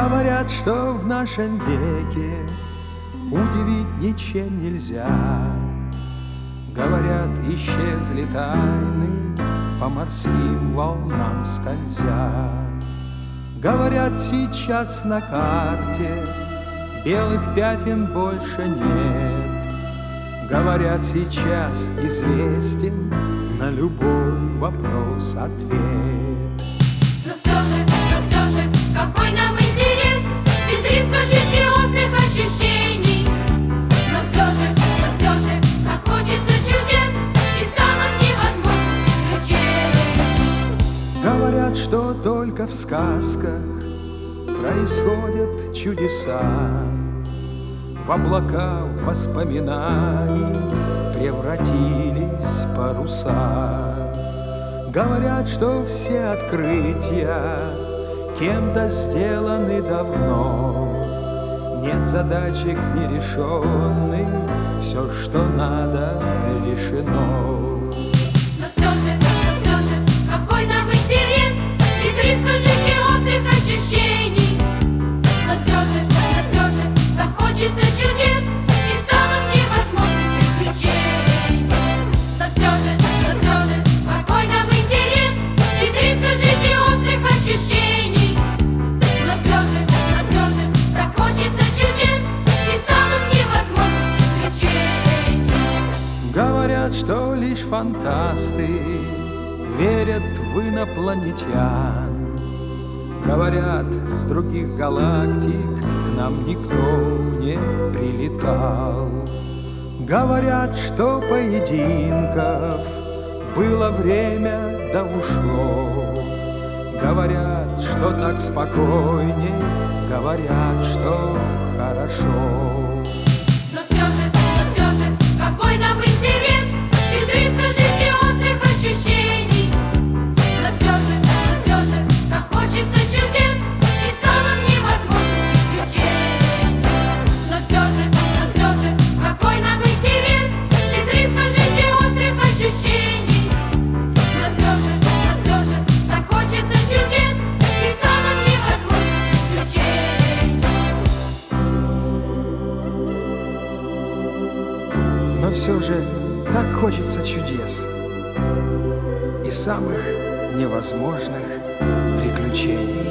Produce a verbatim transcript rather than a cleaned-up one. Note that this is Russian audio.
Говорят, что в нашем веке удивить ничем нельзя. Говорят, исчезли тайны, по морским волнам скользя. Говорят, сейчас на карте белых пятен больше нет. Говорят, сейчас известен на любой вопрос ответ. Но все же, но все же, какой нам интерес без риска жить и острых ощущений. Но все же, но все же, как хочется чудес и самых невозможных приключений. Говорят, что только в сказках происходят чудеса. В облака воспоминаний превратились паруса. Говорят, что все открытия кем-то сделаны давно. Нет задачек нерешенных, все, что надо, решено. Но все же, но все же, какой нам интерес без риска жить и острых ощущений. Но все же, но все же, так хочется чудес и самых невозможных приключений. Но все же, но все же, какой нам интерес без риска жить и острых ощущений. Но все же, но все же, так хочется чудес и самых невозможных приключений. Говорят, что лишь фантасты верят в инопланетян. Говорят, с других галактик к нам никто не прилетал. Говорят, что поединков было время, да ушло. Говорят, что так спокойней, говорят, что хорошо. Но все же, но все же, какой нам интерес без риска жить и острых ощущений. Но все же, но все же, так хочется чудес и самых невозможных приключений. Но все же, но все же, какой нам интерес без риска жить и острых ощущений. Но все же, но все же, так хочется чудес и самых невозможных приключений. Но все же так хочется чудес и самых невозможных приключений.